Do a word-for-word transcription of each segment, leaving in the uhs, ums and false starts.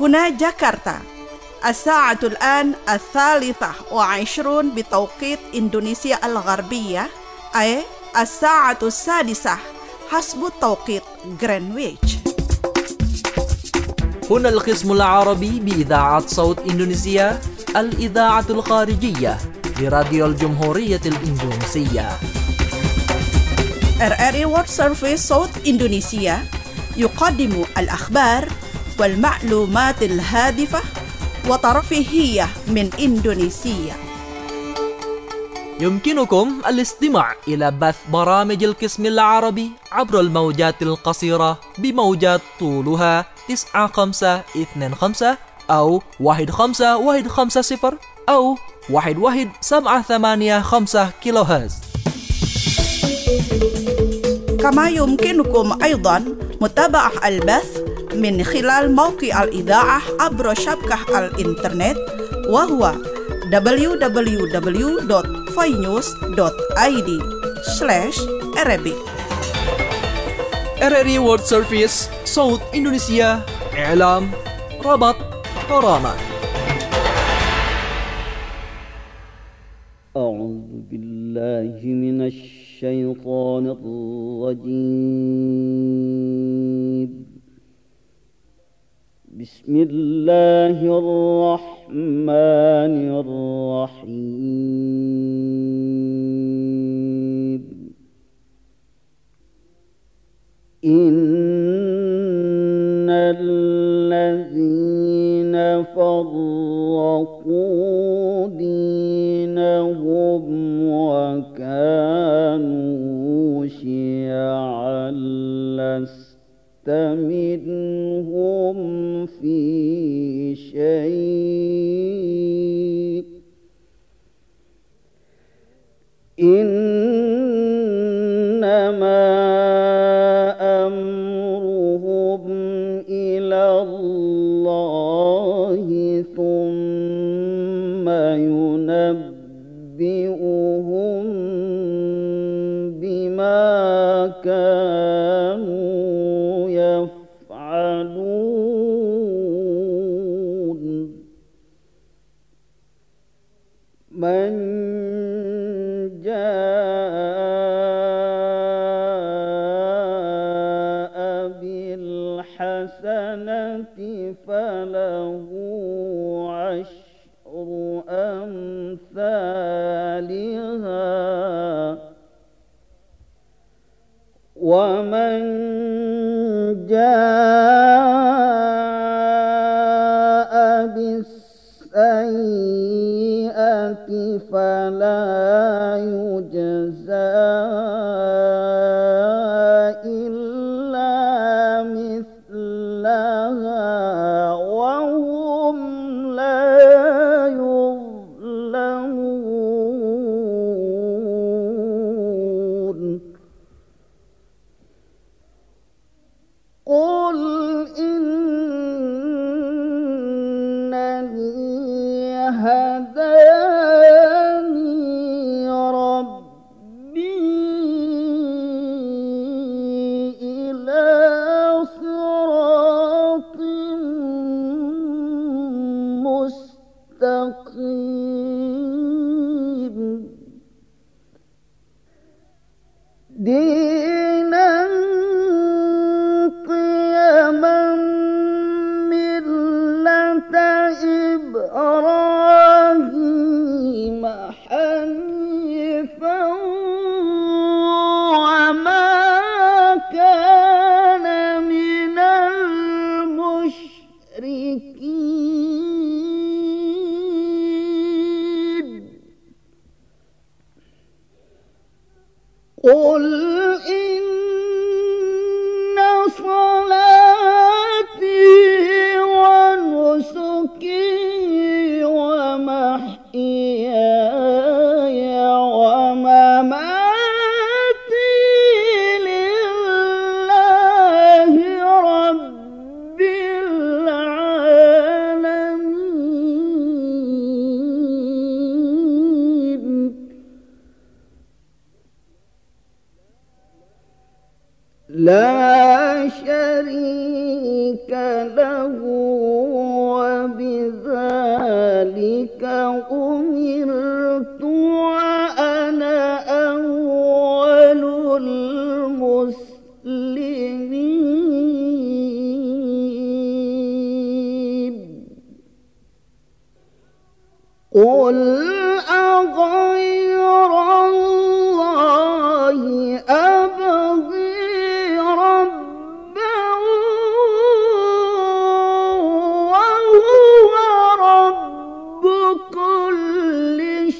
هنا جاكرتا الساعة الآن الثالثة وعشرون بتوقيت إندونيسيا الغربية، أي الساعة السادسة حسب توقيت غرينتش. هنا القسم العربي بإذاعة صوت إندونيسيا، الإذاعة الخارجية لراديو الجمهورية الإندونيسية. إر إر إي World Service صوت إندونيسيا يقدم الأخبار والمعلومات الهادفة وترفيهية من إندونيسيا. يمكنكم الاستماع إلى بث برامج القسم العربي عبر الموجات القصيرة بموجات طولها تسعة خمسة اثنين خمسة أو واحد خمسة واحد خمسة صفر أو واحد واحد سبعة ثمانية خمسة كيلو هرتز. كما يمكنكم أيضا متابعة البث من خلال موقع الإذاعة عبر شبكة الإنترنت، وهو دبليو دبليو دبليو دوت فاينيوز دوت آي دي سلاش Arabic. إر إر إي World Service صوت إندونيسيا، إعلام، ربط، قرامة. أعوذ بالله من الشيطان الرجيم. بسم الله الرحمن الرحيم. إن الذين فرقوا دينهم وكانوا شيعا لست منهم في شيء، إنما أمرهم إلى الله ثم ينبئهم بما كانوا يفعلون. من جاء بالحسنة فله عشر أمثالها، ومن جاء بالسيئة فلا يجزى إلا مثلها وهم لا يظلمون. قل إنني هداني ربي إلى صراط مستقيم دينا قيما ملة إبراهيم حنيفا وما كان من المشركين. قل إن صلاتي ونسكي ومحياي ومماتي لله رب العالمين. لا شريك له بذلك أمرت وأنا أول المسلمين قل أغير الله أبغي ربا وهو رب كل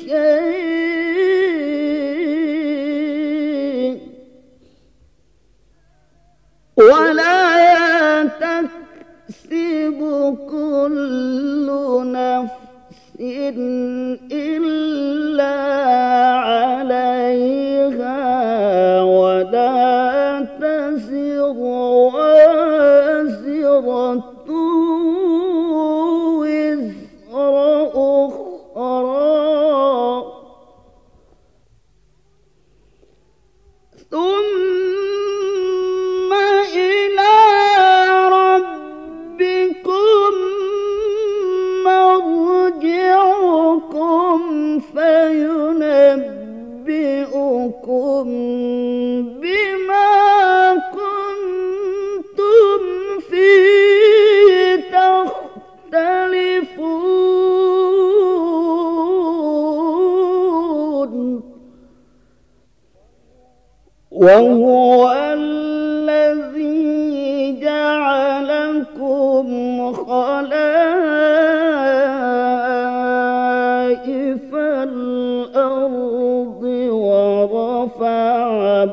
شيء ولا تكسب كل نفس إلا عليها ولا تزر وازرة وزر أخرى ثم إلى ربكم مرجعكم فينبئكم بما كنتم فيه تختلفون وهو الذي جعلكم خلائف الأرض ورفع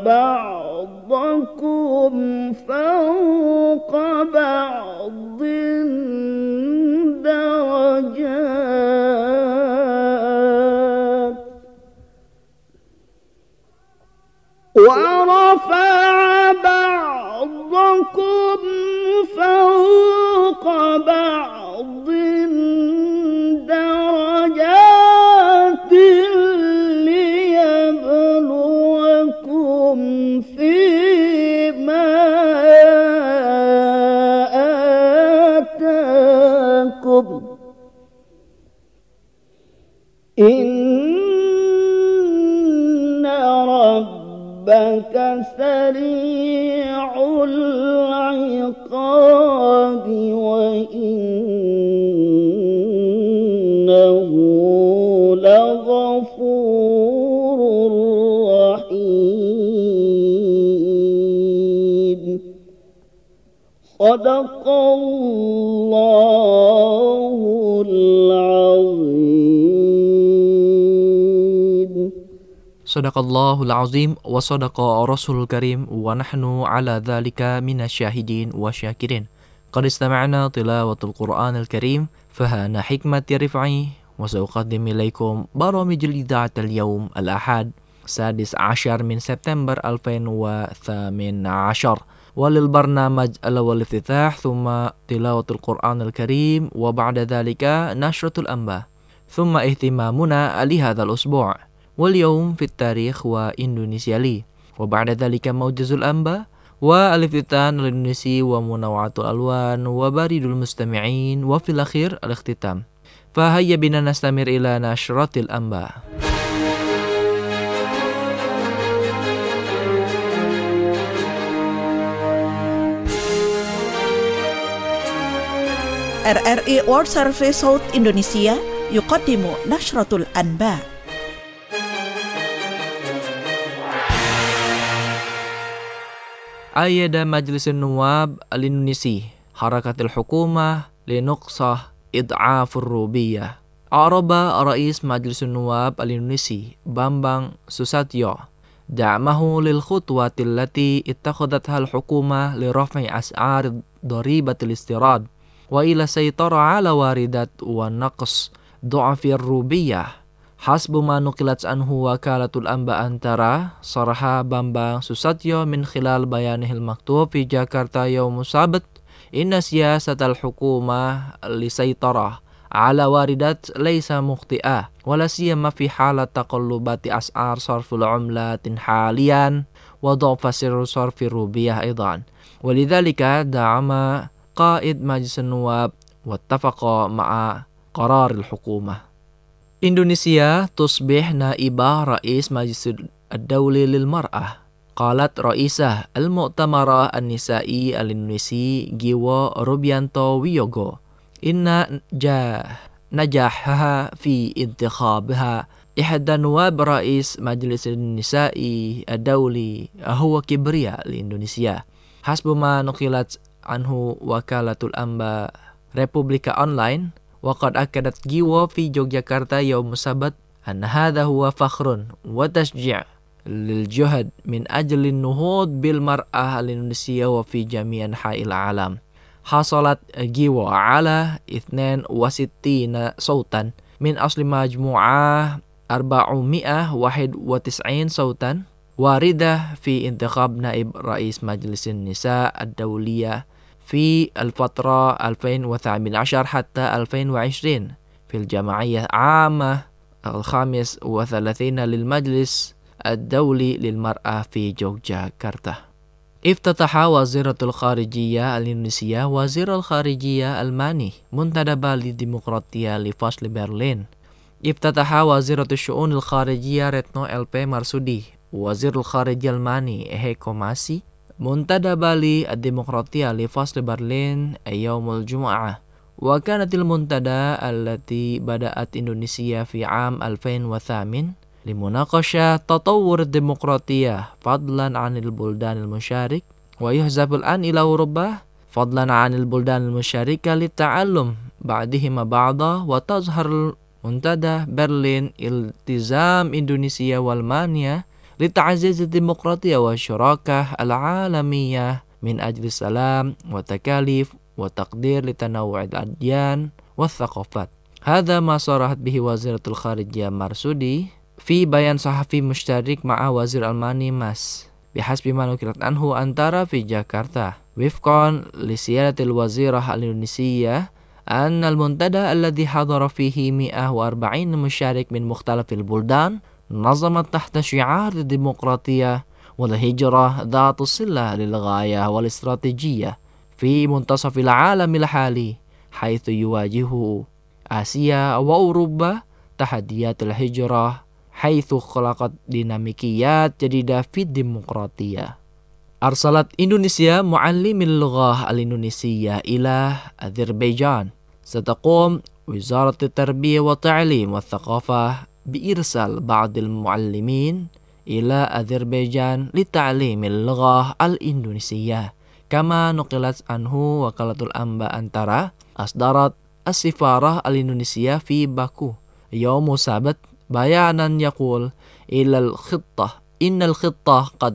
بعضكم فوق بعض درجات ورفع بعضكم فوق بعض درجات ليبلوكم فيما آتاكم إن ربك سريع العقاب وإنه لغفور رحيم صدق الله العظيم. Sadaqallahul azim wa sadaqa rasulul karim wa nahnu ala dhalika minasyahidin wa syakirin. Qad istama'na tilawatul Qur'anil Karim fahana hikmati rif'i wa sa'uqaddim ilaikum baramijul ida'atal yawm al-ahad sadis ashar min September alfain wa thamin ashar walil barnamaj al-awwal iftitah thumma tilawatul Qur'anil Karim wa ba'da dhalika nashratul anba thumma ihtimamuna li hadzal usbu' wal yawm fit tarikh wa Indonesia li wa ba'da dhalika mawjazul anba wa al-iftitan al-Indonesi wa munawwatul alwan wa baridul mustami'in wa fil akhir al-ikhtitam. Fa hayya bina nastamir ila nashratil anba. R R I World Service South Indonesia يقدم نشرة الأنباء. Ayyada Majlisun Nuwab al-Indonesi Harakatil Hukumah linuqsah id'afur rubiyah. Araba Rais Majlisun Nuwab al-Indonesi Bambang Susatyo da'mahu lil khutwati allati ittakhadhatha al-hukumah li raf'i as'ar daribatil istirad wa ila saytara ala waridat wa naqs du'afir rubiyah. Hasbu ma nuqilat anhu wakalatul anba antara saraha Bambang Susatyo min khilal bayanihil maktub fi Jakarta yaum sabt inna siyasatal hukumah li saytarah ala waridat laysa mukhti'ah wala siyama fi halat taqallubati as'ar sarful umlatin halian wa dha'fa sirru sarfi rubiyah aidan walidhalika da'ama qaid majlis nuwab wattafaqa ma'a قرار الحكومة. إندونيسيا تصبح نائبة رئيس مجلس الدولي للمرأة. قالت رئيسة المؤتمر النسائي الإندونيسي جيوا روبيانتو ويوغو إن نجاحها في انتخابها إحدى نواب رئيس مجلس النساء الدولي هو كبرياء لإندونيسيا، حسب ما نقلت عنه وكالة الأنباء ريبوبليكا أونلاين. وقد أكدت جيوا في يوغياكارتا يوم السبت أن هذا هو فخر وتشجيع للجهد من أجل النهوض بالمرأة الإندونيسية وفي جميع أنحاء العالم. حصلت جيوا على اثنين وستين صوتا من أصل مجموعة أربعمائة وواحد وتسعين صوتا واردة في انتخاب نائب رئيس مجلس النساء الدولية في الفترة ألفين وثمانية عشر حتى ألفين وعشرين في الجمعية العامة الخامس وثلاثين للمجلس الدولي للمرأة في يوغياكارتا. افتتح وزيرة الخارجية الإندونيسية وزير الخارجية الألماني منتدبا للديمقراطية لفصل برلين. افتتح وزيرة الشؤون الخارجية ريتنو إل بي مرسودي وزير الخارجية الألماني هيكو ماسي منتدبا للديمقراطية لفصل برلين يوم الجمعة. وكانت المنتدى التي بدأت إندونيسيا في عام ألفين وثمانية لمناقشة تطور الديمقراطية فضلا عن البلدان المشارك، ويحسب الآن إلى أوروبا فضلا عن البلدان المشاركة للتعلم بعضهما بعضا. وتظهر منتدى برلين التزام إندونيسيا وألمانيا لتعزيز الديمقراطية والشراكة العالمية من أجل السلام وتكاليف وتقدير لتنوع الأديان والثقافات. هذا ما صرحت به وزيرة الخارجية مرسودي في بيان صحفي مشترك مع وزير ألماني ماس، بحسب ما نقلت عنه أنتارا في جاكرتا. وفقا لسيادة الوزيرة الإندونيسية أن المنتدى الذي حضر فيه مئة وأربعين مشارك من مختلف البلدان نظمت تحت شعار الديمقراطية والهجرة ذات الصلة للغاية والاستراتيجية في منتصف العالم الحالي، حيث يواجه آسيا وأوروبا تحديات الهجرة، حيث خلقت ديناميكيات جديدة في الديمقراطية. أرسلت إندونيسيا معلم اللغة الإندونيسية إلى أذربيجان. ستقوم وزارة التربية والتعليم والثقافة بإرسال بعض المعلمين إلى أذربيجان لتعليم اللغة الإندونيسية. كما نقلت عنه وكالة الأنباء أنتارا، أصدرت السفارة الإندونيسية في باكو يوم السبت بيانا يقول إلى الخطة إن الخطة قد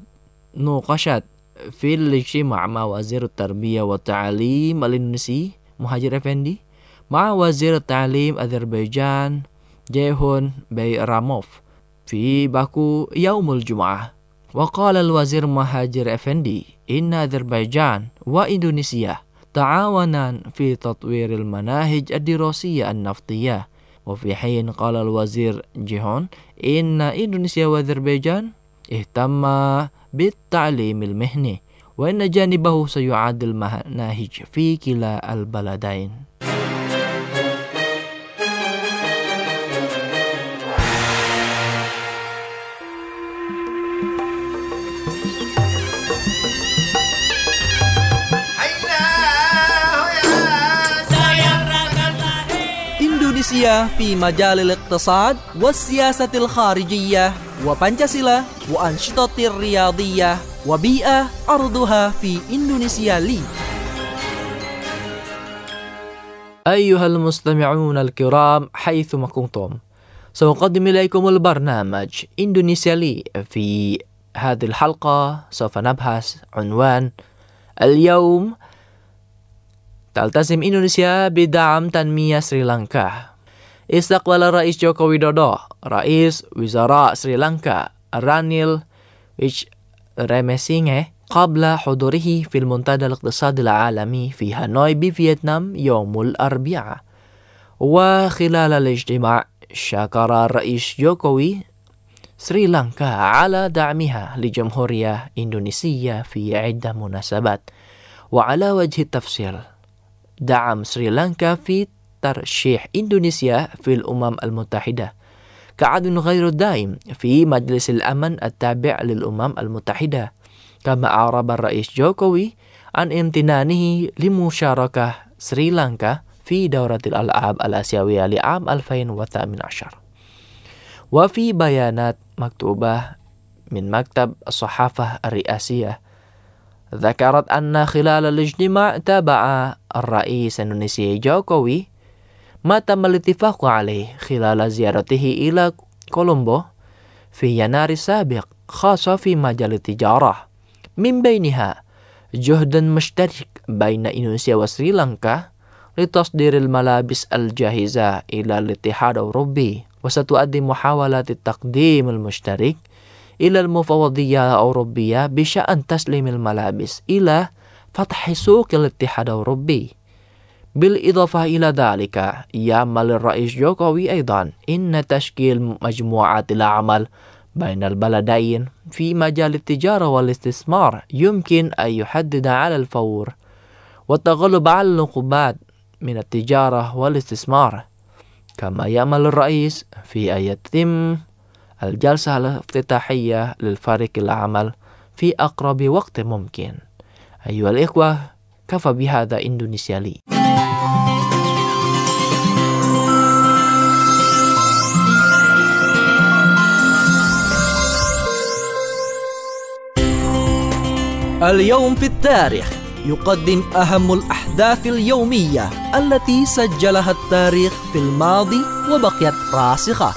نوقشت في الاجتماع مع وزير التربية والتعليم الإندونيسي مهاجر أفندي مع وزير التعليم أذربيجان جيهون بيراموف في باكو يوم الجمعة. وقال الوزير مهاجر أفندي إن أذربيجان وإندونيسيا تعاونان في تطوير المناهج الدراسية النفطية. وفي حين قال الوزير جيهون إن إندونيسيا وأذربيجان اهتما بالتعليم المهني، وإن جانبه سيعاد المناهج في كلا البلدين. إندونيسيا في مجال الاقتصاد والسياسة الخارجية وبنشاسيلا وأنشطة الرياضية وبيئة أرضها في إندونيسيا لي. أيها المستمعون الكرام حيثما كنتم، سأقدم إليكم البرنامج إندونيسيا لي. في هذه الحلقة سوف نبحث عنوان اليوم: تلتزم إندونيسيا بدعم تنمية سريلانكا. استقبل الرئيس جوكو ويدودو رئيس وزراء سريلانكا رانيل ويكريمسينغه قبل حضوره في المنتدى الاقتصادي العالمي في هانوي بفيتنام يوم الأربعاء. وخلال الاجتماع شكر الرئيس جوكوي سريلانكا على دعمها لجمهورية إندونيسيا في عدة مناسبات. وعلى وجه التفصيل، دعم سريلانكا في ترشيح إندونيسيا في الأمم المتحدة كعضو غير دائم في مجلس الأمن التابع للأمم المتحدة. كما أعرب الرئيس جوكوي عن امتنانه لمشاركة سريلانكا في دورة الألعاب الآسيوية لعام ألفين وثمانية عشر. وفي بيانات مكتوبة من مكتب الصحافة الرئاسية ذكرت أن خلال الاجتماع تابع الرئيس الإندونيسي جوكوي ما تم الاتفاق عليه خلال زيارته إلى كولومبو في يناير السابق، خاصة في مجال التجارة، من بينها جهد مشترك بين إندونيسيا وسريلانكا لتصدير الملابس الجاهزة إلى الاتحاد الأوروبي. وستؤدي محاولات التقديم المشترك إلى المفوضية الأوروبية بشأن تسليم الملابس إلى فتح سوق الاتحاد الأوروبي. بالإضافة إلى ذلك يعمل الرئيس جوكوي أيضا إن تشكيل مجموعات العمل بين البلدين في مجال التجارة والاستثمار يمكن أن يحدد على الفور والتغلب على العقوبات من التجارة والاستثمار. كما يأمل الرئيس في أن يتم الجلسة الافتتاحية للفريق العمل في أقرب وقت ممكن. أيها الإخوة، كفى بهذا إندونيسيا لي. اليوم في التاريخ يقدم أهم الأحداث اليومية التي سجلها التاريخ في الماضي وبقيت راسخة.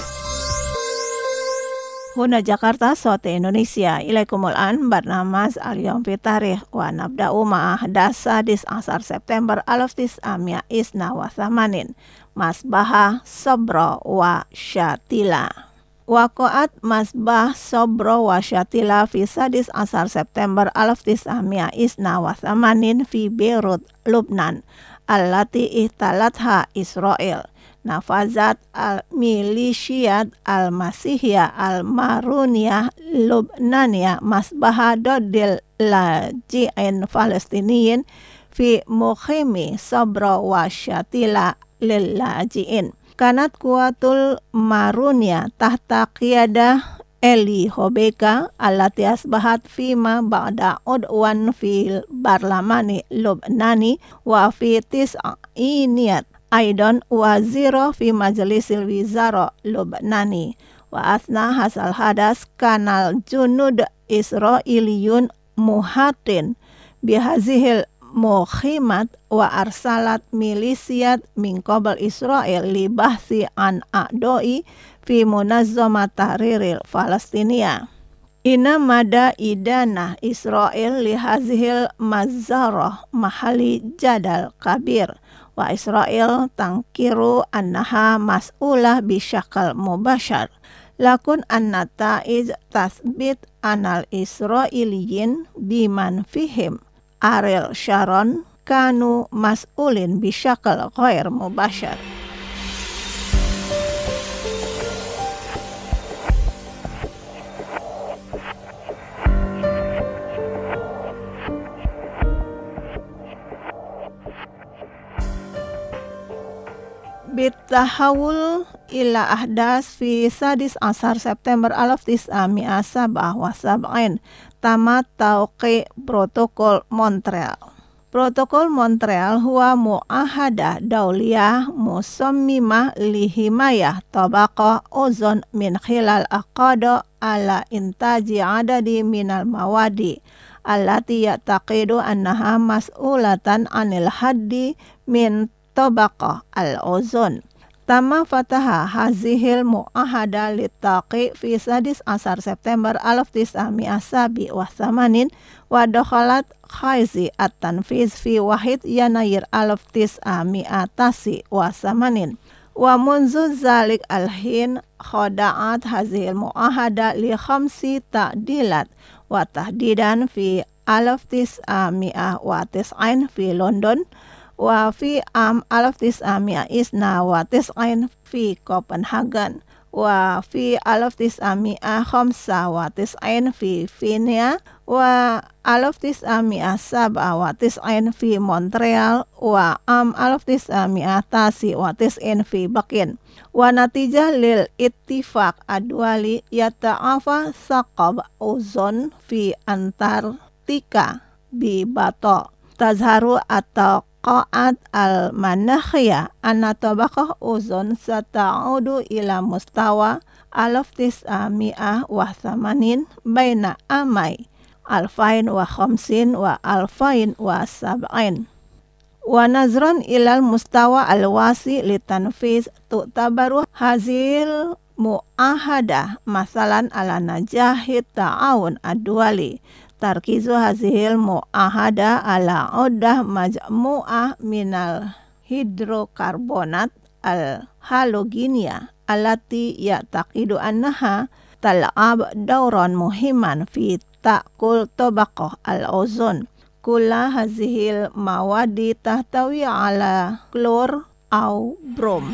هنا جاكرتا صوت إندونيسيا. إليكم الآن برنامج اليوم في التاريخ ونبدأ مع أحداث السادس عشر سبتمبر ألف وتسعمائة واثنين وثمانين مصباح صبرا وشاتيلا. وقعت مصباح صبرا وشاتيلا في السادس عشر سبتمبر ألف وتسعمائة واثنين وثمانين في بيروت لبنان التي احتلتها إسرائيل. نفذت الميليشيات المسيحية المارونية اللبنانية مصباح ضد اللاجئين الفلسطينيين في مخيم صبرا وشاتيلا للاجئين. كانت قوات المارونية تحت قيادة إلي هوبيكا التي أصبحت فيما بعد عضوا في البرلمان اللبناني وفي التسعينيات أيضا وزير في مجلس الوزراء اللبناني. وأثناء هذا الحدث كان الجنود الإسرائيليون محاطين بهذه المخيمات وأرسلت ميليشيات من قبل إسرائيل للبحث عن أعداء في منظمة تحرير الفلسطينية. إن مدى إدانة إسرائيل لهذه المجزرة محل جدل كبير، وإسرائيل تنكر أنها مسؤولة بشكل مباشر، لكن النتائج تثبت أن الإسرائيليين بمن فيهم أريل شارون كانوا مسؤولين بشكل غير مباشر. بالتحول إلى أحداث في السادس عشر سبتمبر ألف وتسعمائة وسبعة وسبعين تم توقيع بروتوكول مونتريال. بروتوكول مونتريال هو معاهدة دولية مصممة لحماية طبقة أوزون من خلال القضاء على إنتاج عدد من المواد التي يعتقد أنها مسؤولة عن الحد من طبقة الأوزون. تم فتح هذه المعاهدة للتوقيع في السادس عشر سبتمبر ألف وتسعمائة وسبعة وثمانين ودخلت حيز التنفيذ في واحد يناير ألف وتسعمائة وتسعة وثمانين. ومنذ ذلك الحين خضعت هذه المعاهدة لخمس تعديلات، وتحديدا في ألف وتسعمائة وتسعين في لندن، وفي عام ألف وتسعمائة واثنين وتسعين في كوبنهاغن، وفي ألف تسعمائة وخمسة وتسعين في فينيا وألف تسعمائة سبعة وتسعين في مونتريال وعام ألف تسعمائة تسعة وتسعين في بكين. ونتيجة للاتفاق الدولي يتعافى ثقب أوزون في أنتاركتيكا ببطء. تظهر التوقعات المناخية أن طبقة أوزون ستعود إلى مستوى ألف وتسعمائة وثمانين بين عامي ألفين وخمسين وألفين وسبعين. ونظرا إلى المستوى الواسع للتنفيذ تعتبر هذه المعاهدة مثلا على نجاح التعاون الدولي. تركيز هذه المعاهدة على عدة مجموعة من الهيدروكربونات الهالوجينية التي يعتقد أنها تلعب دورا مهما في تأكل طبقة الأوزون. كل هذه المواد تحتوي على كلور أو بروم.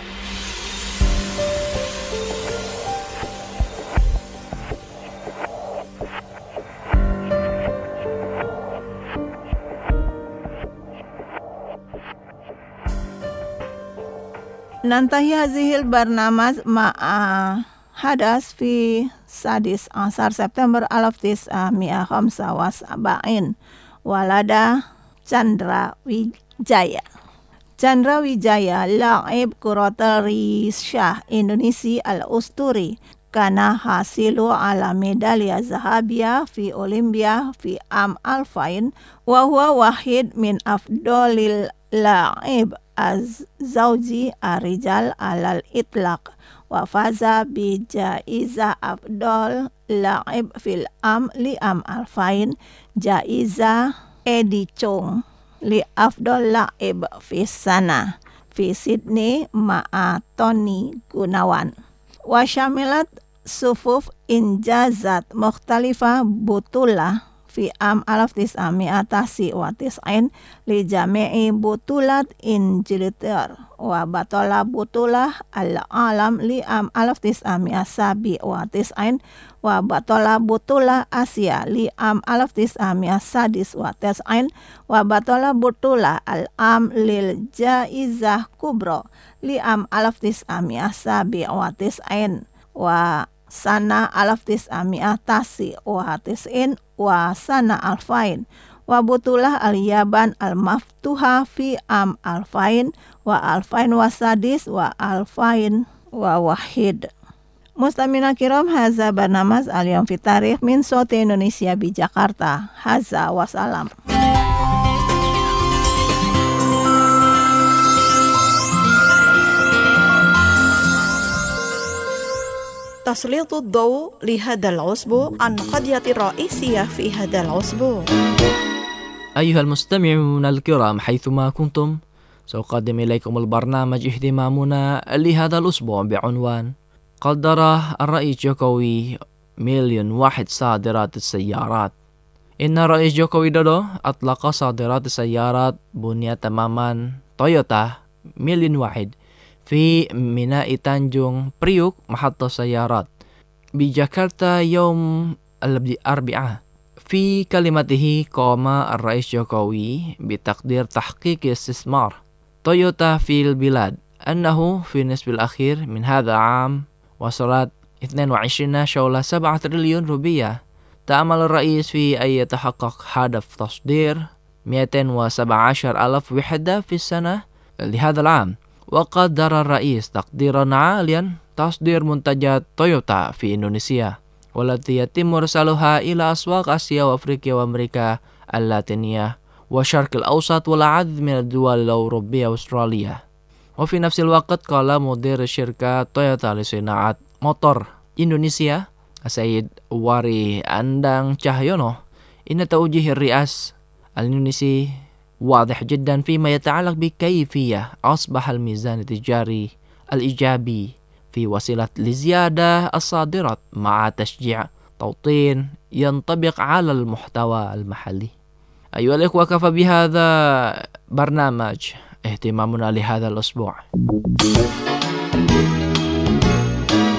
ننتهي هذه البرنامج مع حدث في السادس عشر سبتمبر ألف وتسعمائة وخمسة وسبعين. ولد Chandra Wijaya. Chandra Wijaya لاعب كرة الريشة إندونيسي الأسطوري. كان حاصل على ميدالية ذهبية في أولمبيا في عام ألفين وهو واحد من أفضل اللاعب الزوجي الرجال على الإطلاق. وفاز بجائزة أفضل لاعب في العام لعام ألفين، جائزة إيدي تشونغ لأفضل لاعب في السنة في سيدني مع توني جوناوان. وشملت صفوف إنجازات مختلفة بطولة في عام ألف وتسعمائة وتسعة وتسعين لجميع بطولات إنجلترا وبطل بطولة العالم لعام ألف وتسعمائة وسبعة وتسعين وبطل بطولة آسيا لعام ألف وتسعمائة وستة وتسعين وبطل بطولة العام للجائزة كبرى لعام ألف وتسعمائة وسبعة وتسعين وسنة ألف وتسعمائة وتسعة وتسعين وسنة ألفين وبطولة اليابان المفتوحة في عام ألفين وألفين وسادس وألفين وواحد. Mustamina kiram, haza barnamaz al-yawm fi tarikh min Soti Indonesia di Jakarta. Haza wassalam. تسليط الضوء لهذا الأسبوع عن قضية رئيسية في هذا الأسبوع. أيها المستمعون الكرام حيثما كنتم، سأقدم إليكم البرنامج اهتمامنا لهذا الأسبوع بعنوان قدر الرئيس جوكوي مليون واحد صادرات السيارات. إن الرئيس جوكو ويدودو أطلق صادرات السيارات بنية تماما تويوتا مليون واحد في ميناء تانجونغ بريوك محطة سيارات بجاكرتا يوم الأربعاء. في كلمته قام الرئيس جوكوي بتقدير تحقيق استثمار تويوتا في البلاد أنه في النصف الأخير من هذا العام وصلت اثنين وعشرين فاصلة سبعة تريليون روبية. تأمل الرئيس في أن يتحقق هدف تصدير مئتين وسبعة عشر ألف وحدة في السنة لهذا العام. وقدر الرئيس تقديرا عاليا تصدير منتجات تويوتا في إندونيسيا والتي يتم إرسالها إلى أسواق آسيا وأفريقيا وأمريكا اللاتينية والشرق الأوسط والعديد من الدول الأوروبية وأستراليا. وفي نفس الوقت قال مدير شركة تويوتا لصناعة موتور إندونيسيا السيد واري أندang Cahyono إن توجيه الرئاسة الإندونيسي واضح جدا فيما يتعلق بكيفية أصبح الميزان التجاري الإيجابي في وسيلة لزيادة الصادرات مع تشجيع توطين ينطبق على المحتوى المحلي. أيها الإخوة، كفى بهذا برنامج اهتمامنا لهذا الأسبوع.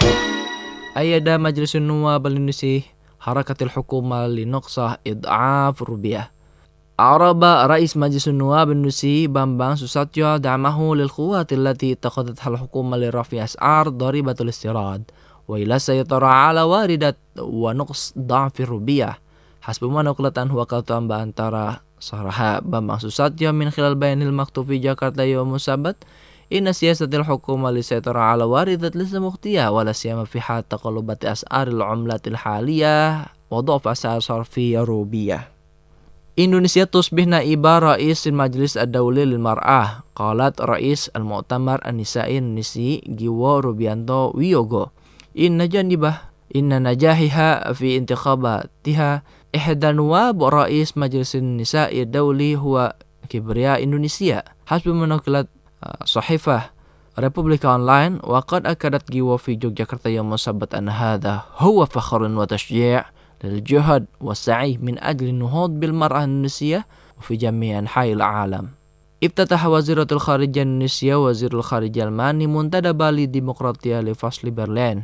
أيد مجلس النواب الإندونيسي حركة الحكومة لنقص إضعاف الروبية. أعرب رئيس مجلس النواب الإندونيسي بامبان سوساتيو دعمه للقوات التي اتخذتها الحكومة لرفع أسعار ضريبة الاستيراد وإلى السيطرة على واردة ونقص ضعف الروبية. حسب ما نقلت عنه وكالة أنباء أنتارا، صرح بامبان سوساتيو من خلال بيان المكتوب في جاكرتا يوم السبت إن سياسة الحكومة للسيطرة على واردة ليس مخطئة، ولا سيما في حال تقلبات أسعار العملات الحالية وضعف أسعار صرفية روبية. إندونيسيا تصبح نائب رئيس المجلس الدولي للمرأة. قالت رئيس المؤتمر النسائي الإندونيسي جيو روبيانتو ويوغو إن جانبه إن نجاحها في انتخاباتها إحدى نواب رئيس مجلس النساء الدولي هو كبرياء إندونيسيا. حسب ما نقلت صحيفة ريبوبليكا أونلاين، وقد أكدت جيو في يوغياكرتا يوم السبت أن هذا هو فخر وتشجيع للجهد والسعي من أجل النهوض بالمرأة الإندونيسية وفي جميع أنحاء العالم. افتتح وزيرة الخارجية الإندونيسية وزير الخارجية الألماني منتدى بالي ديمقراطية لفصل برلين.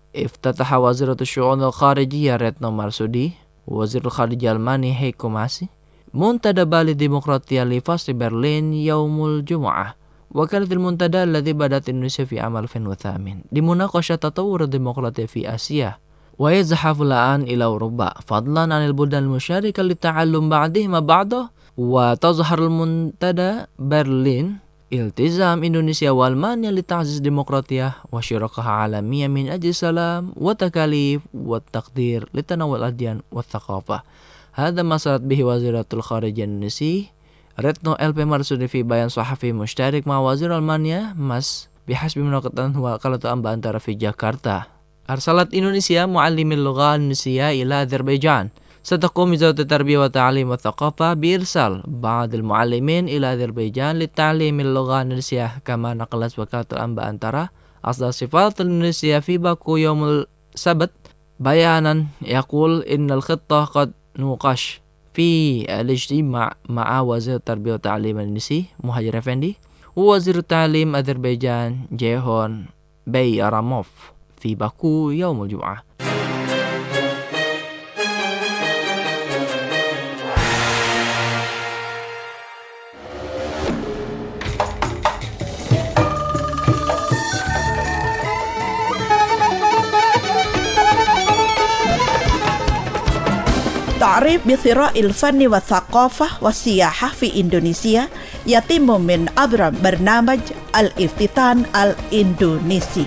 افتتح وزيرة الشؤون الخارجية ريتنو مارسودي ووزير الخارجية الألماني هيكو ماسي منتدى بالي ديمقراطية لفصل برلين يوم الجمعة. وكانت المنتدى الذي بدأت إندونيسيا في عام ألفين وثمانية لمناقشة تطور الديمقراطية في آسيا، ويزحف الآن إلى أوروبا فضلا عن البلدان المشاركة للتعلم بعضهما بعضا. وتظهر المنتدى برلين التزام إندونيسيا وألمانيا لتعزيز الديمقراطية وشراكة عالمية من أجل السلام والتكاليف والتقدير لتنوع الأديان والثقافة. هذا ما صارت به وزيرة الخارجية الإندونيسية ريتنو إل بي مارسودي في بيان صحفي مشترك مع وزير ألمانيا ماس بحسب ما نقلت وكالة أنباء أنتارا في جاكرتا. أرسلت إندونيسيا معلمي اللغة الإندونيسية إلى أذربيجان. ستقوم وزارة التربية والتعليم والثقافة بإرسال بعض المعلمين إلى أذربيجان لتعليم اللغة الإندونيسية. كما نقلت وكالة الأنباء أنتارا، أصدر سفارة الإندونيسية في باكو يوم السبت بيانا يقول إن الخطة قد نوقش في الاجتماع مع وزير التربية والتعليم الإندونيسي مهاجر أفندي ووزير التعليم أذربيجان جيهون بيراموف في باكو يوم الجمعة. تعريف بثراء الفن والثقافة والسياحة في إندونيسيا يتم من عبر برنامج الافتتان الإندونيسي.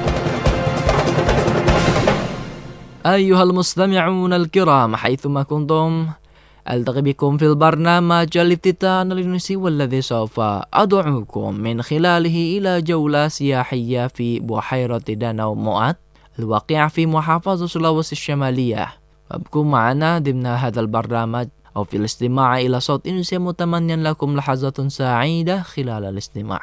أيها المستمعون الكرام حيثما كنتم، ألتقي بكم في البرنامج الافتتان الإندونيسي، والذي سوف أدعوكم من خلاله إلى جولة سياحية في بحيرة داناو موات الواقعة في محافظة سلاويسي الشمالية. وابقوا معنا ضمن هذا البرنامج أو في الاستماع إلى صوت إندونيسيا، متمنيا لكم لحظات سعيدة خلال الاستماع.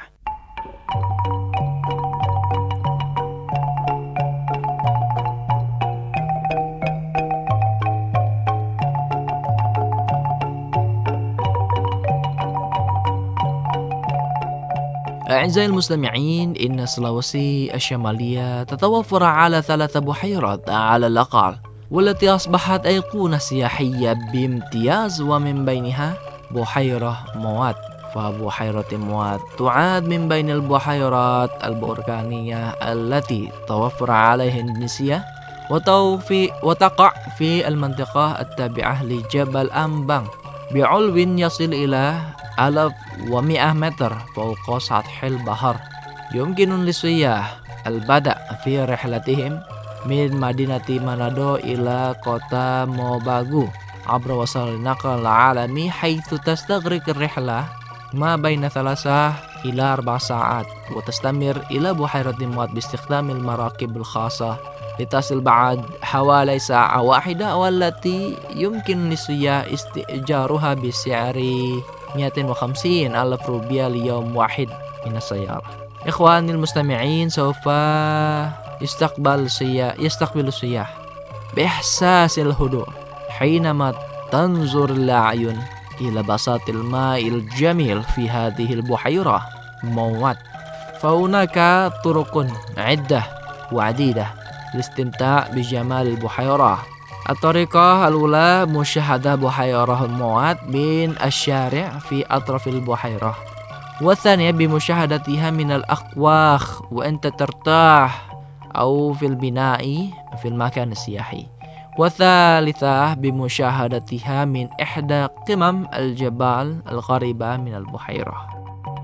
أعزائي المستمعين، إن سلاويسي الشمالية تتوفر على ثلاث بحيرات على الأقل، والتي أصبحت أيقونة سياحية بامتياز، ومن بينها بحيرة موات. فبحيرة موات تعد من بين البحيرات البركانية التي توفر عليها إندونيسيا، وتقع في المنطقة التابعة لجبل أمبان بعلو يصل إلى ألف ومئة متر فوق سطح البحر. يمكن للسياح البدء في رحلتهم من مدينة مانادو إلى كوتا موباغو عبر وسائل النقل العالمي، حيث تستغرق الرحلة ما بين ثلاثة إلى أربع ساعات، وتستمر إلى بحيرة موات باستخدام المراكب الخاصة لتصل بعد حوالي ساعة واحدة، والتي يمكن للسياح استئجارها بسعر مئتين وخمسين ألف روبيا ليوم واحد من السيارة. إخواني المستمعين، سوف يستقبل السياح يستقبل السياح بإحساس الهدوء حينما تنظر الأعين إلى بساط الماء الجميل في هذه البحيرة موات. فهناك طرق عدة وعديدة لاستمتاع بجمال البحيرة. الطريقة الأولى مشاهدة بحيرة المواد من الشارع في أطراف البحيرة، والثانية بمشاهدتها من الأكواخ وأنت ترتاح أو في البناء في المكان السياحي، والثالثة بمشاهدتها من إحدى قمم الجبال القريبة من البحيرة.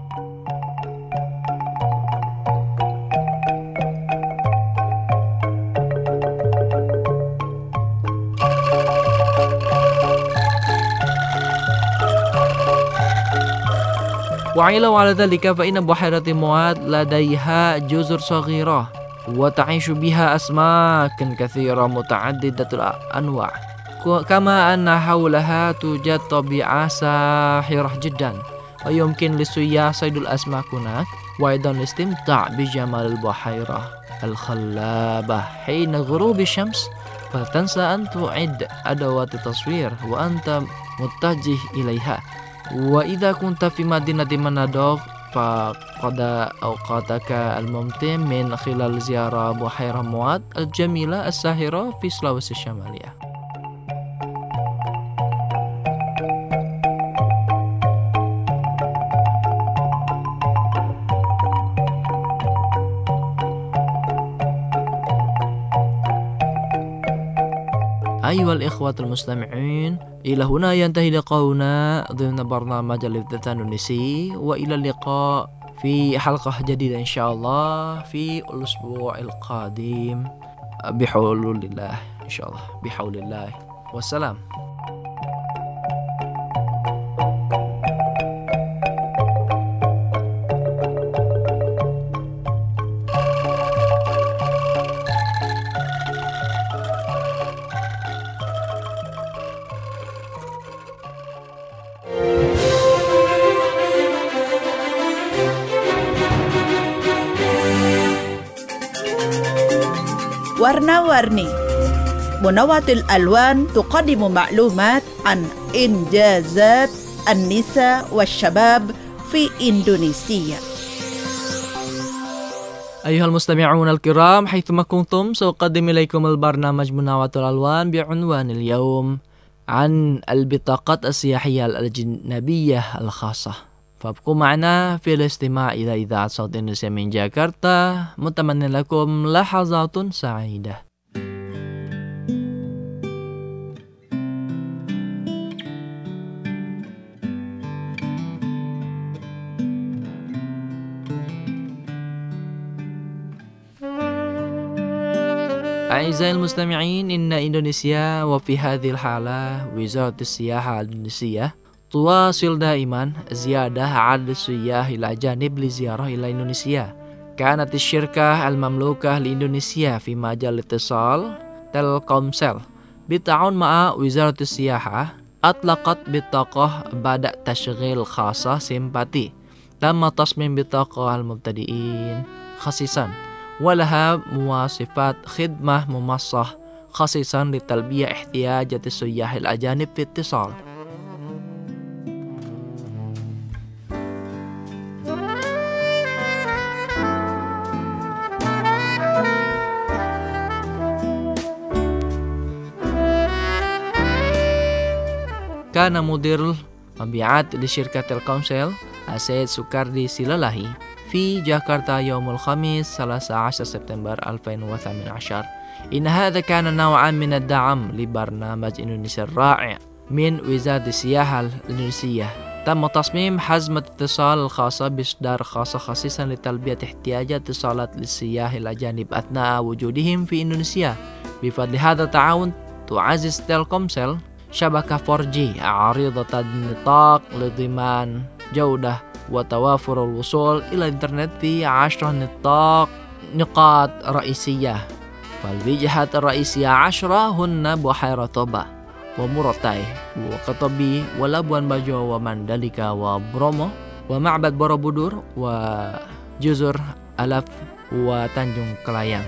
وعلى على ذلك فإن بحيرة مواد لديها جزر صغيرة وتعيش بها أسماك كثيرة متعددة الأنواع، كما أن حولها توجد طبيعة ساحرة جدا، ويمكن للسياح صيد الأسماك هناك، وأيضا الاستمتاع بجمال البحيرة الخلابة حين غروب الشمس. فتنسى أن تعد أدوات التصوير وأنت متجه إليها. وإذا كنت في مدينة منادوغ فقد أوقاتك الممتع من خلال زيارة بحيرة مواد الجميلة الساحرة في سلاويسي الشمالية. أيها الإخوة المستمعين، إلى هنا ينتهي لقاؤنا ضمن برنامج الإذاعة الإندونيسي، وإلى اللقاء في حلقة جديدة إن شاء الله في الأسبوع القادم بحول الله إن شاء الله بحول الله. والسلام. warna-warni. Munawatul Alwan tuqaddimu ma'lumat an injazat an-nisa wasyabab fi Indonesia. أيها المستمعون الكرام، حيثما كنتم سأقدم إليكم البرنامج مناوة الألوان بعنوان اليوم عن البطاقات السياحية الأجنبية الخاصة. فابقوا معنا في الاستماع إلى إذاعة صوت إندونيسيا من جاكرتا، متمنى لكم لحظات سعيدة. أعزائي المستمعين، إن إندونيسيا وفي هذه الحالة وزارة السياحة الإندونيسية تواصل دائما زيادة عدد السياح الأجانب لزيارة إلى إندونيسيا. كانت الشركة المملوكة لإندونيسيا في مجال الاتصال تلكومسel بالتعاون مع وزارة السياحة أطلقت بطاقة بدء تشغيل خاصة سيمباتي. تم تصميم بطاقة المبتدئين خصيصا، ولها مواصفات خدمة ممصة خصيصا لتلبية احتياجات السياح الأجانب في اتصال. كان مدير المبيعات لشركة تلكومسel السيد سوكاردي سيلalahi في جاكرتا يوم الخميس ثلاثة عشر سبتمبر ألفين وثمانية عشر. إن هذا كان نوعا من الدعم لبرنامج إندونيسيا الرائع من وزارة السياحة الإندونيسية. تم تصميم حزمة اتصال الخاصة بإصدار خاصة خصيصا لتلبية احتياجات اتصالات للسياح الأجانب أثناء وجودهم في إندونيسيا. بفضل هذا التعاون تعزز تلكومسel شبكة فور جي عريضة النطاق لضمان جودة وتوافر الوصول إلى الإنترنت في عشر نطاق نقاط رئيسية. فالوجهات الرئيسية عشرة هن بحيرة توبا ومورتاي وقطبي ولابوان باجو ومندليكا وبرومو ومعبد بorobudur وجزر ألف وتنجung Kelayang.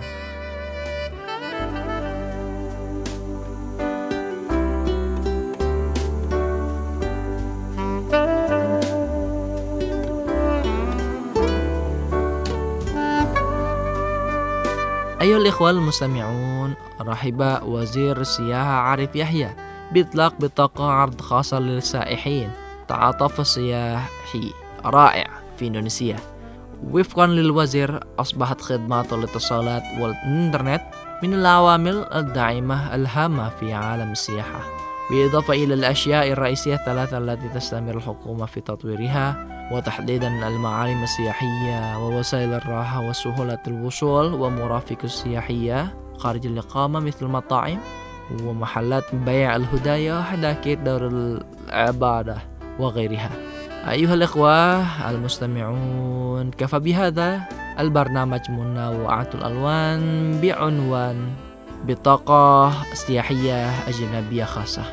أيها الإخوة المستمعون، رحب وزير السياحة عارف يحيى بإطلاق بطاقة عرض خاصة للسائحين. تعاطف السياحي رائع في إندونيسيا. وفقا للوزير، أصبحت خدمات الاتصالات والإنترنت من العوامل الداعمة الهامة في عالم السياحة، بالإضافة إلى الأشياء الرئيسية الثلاثة التي تستمر الحكومة في تطويرها، وتحديدا المعالم السياحية ووسائل الراحة وسهولة الوصول ومرافق السياحية خارج الإقامة مثل المطاعم ومحلات بيع الهدايا وحدائق دار العبادة وغيرها. أيها الإخوة المستمعون، كفى بهذا البرنامج منوعة الألوان بعنوان بطاقة سياحية أجنبية خاصة.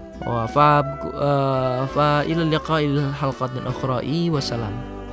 فإلى اللقاء الحلقة أخرى وسلام.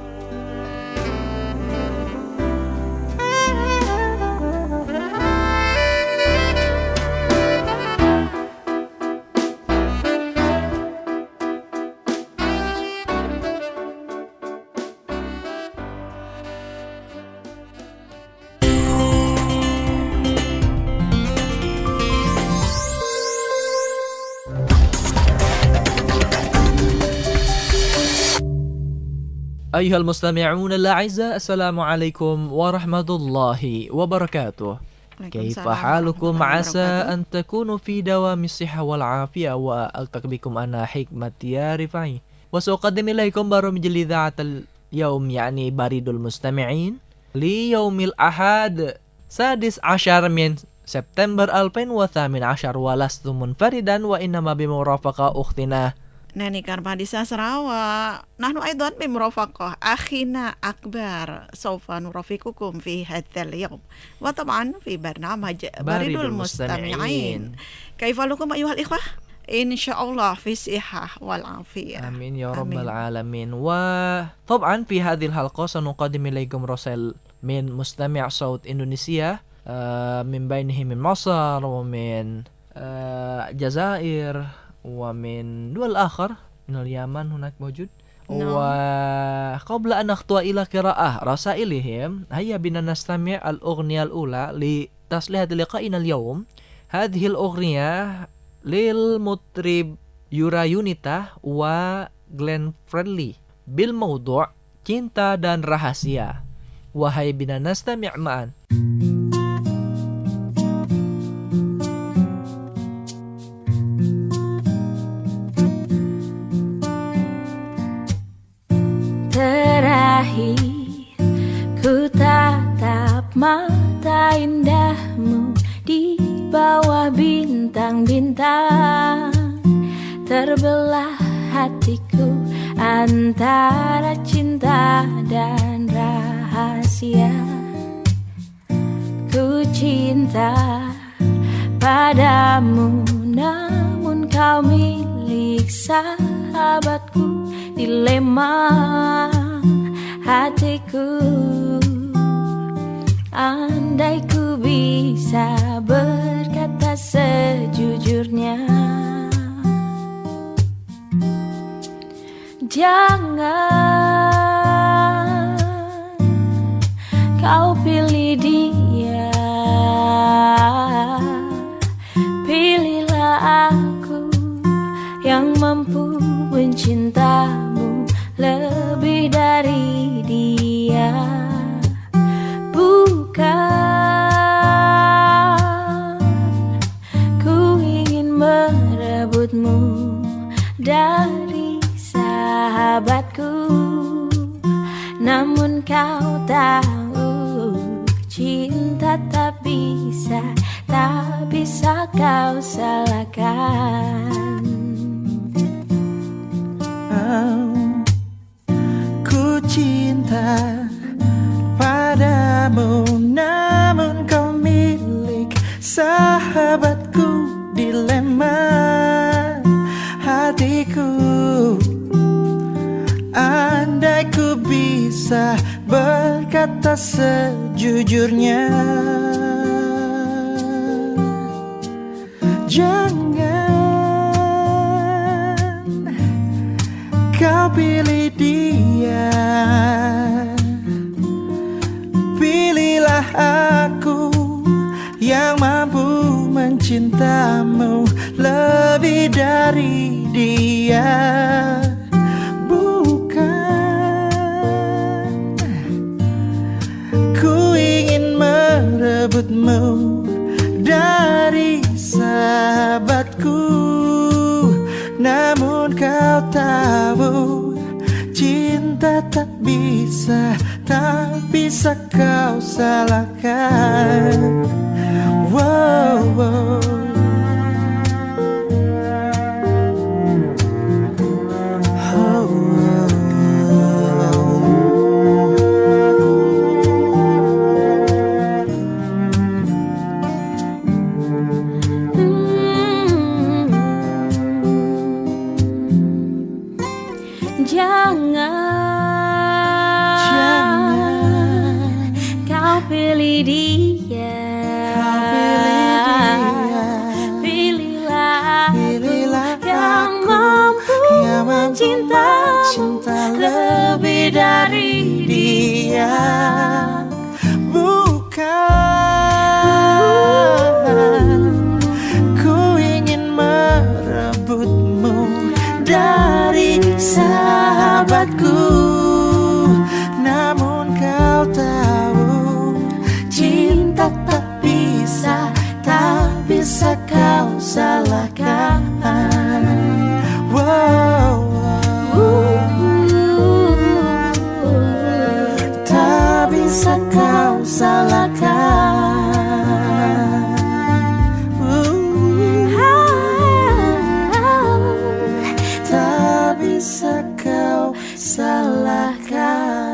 أيها المستمعون الأعزاء، السلام عليكم ورحمة الله وبركاته. كيف حالكم؟ عسى أن تكونوا في دوام الصحة والعافية، وألتقي بكم أنا حكمة يا رفاعي، وسأقدم إليكم برامج الإذاعة اليوم، يعني بريد المستمعين ليوم الأحد سادس عشر من سبتمبر ألفين وثامن عشر، ولست منفردا وإنما بمرافقة أختنا ناني كارباديسا سراوة. نحن أيضا بمرافقة أخينا أكبر، سوف نرافقكم في هذا اليوم، وطبعا في برنامج بريد المستمعين. كيف لكم أيها الإخوة؟ إن شاء الله في الصحة والعافية، آمين يا رب العالمين. وطبعا في هذه الحلقة سنقدم إليكم رسائل من مستمع صوت إندونيسيا، من بينهم من مصر ومن الجزائر ومن دول آخر من اليمن هناك موجود. no. وقبل أن نخطو إلى قراءة رسائلهم، هيا بنا نستمع الأغنية الأولى لتسلية لقائنا اليوم. هذه الأغنية للمطرب يورا يونيتا وغلين فريدلي بالموضوع Cinta dan Rahasia. وهيا بنا نستمع معا. Terakhir ku tatap mata indahmu di bawah bintang-bintang, terbelah hatiku antara cinta dan rahasia. Ku cinta padamu, namun kau milik sahabatku. Dilema hatiku, andai ku bisa berkata sejujurnya. Jangan kau pilih dia, pilihlah aku yang mampu mencintamu lebih dari dia. Bukan ku ingin merebutmu dari sahabatku, namun kau tahu cinta tak bisa, tak bisa kau salahkan. Ku cinta padamu, namun kau milik sahabatku. Dilema hatiku, andai ku bisa berkata sejujurnya. Jangan kau pilih dia, pilihlah aku cintamu lebih dari dia. Bukan ku ingin merebutmu dari sahabatku, namun kau tahu cinta tak bisa, tak bisa kau salahkan. Wow, wow. Oh, Jangan, Jangan kau pilih dia, kau pilih dia. pilihlah, Pilihlah yang aku mampu yang mampu mencintamu mencinta lebih dari dia. Bukan ku ingin merebutmu dari sahabatku, namun kau tahu cinta tak bisa, tak bisa kau salahkan. Wow, tak bisa kau salahkan. Tak bisa kau salahkan.